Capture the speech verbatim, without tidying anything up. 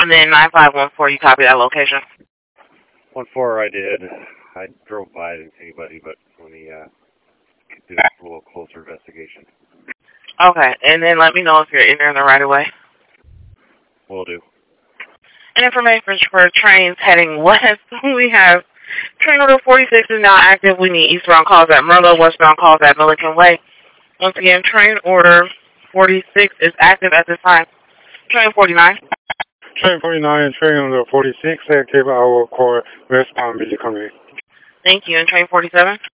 And then nine five one four, you copy that location? one four I did. I drove by, I didn't see anybody, but let me uh, do a little closer investigation. Okay, and then let me know if you're in there in the right of way. Will do. And information for trains heading west, we have train order forty-six is now active. We need eastbound calls at Merlo, westbound calls at Milliken Way. Once again, train order forty-six is active at this time. Train forty-nine. Train forty-nine and train order forty-six active. I will call westbound Milliken Way. Thank you. And train forty-seven?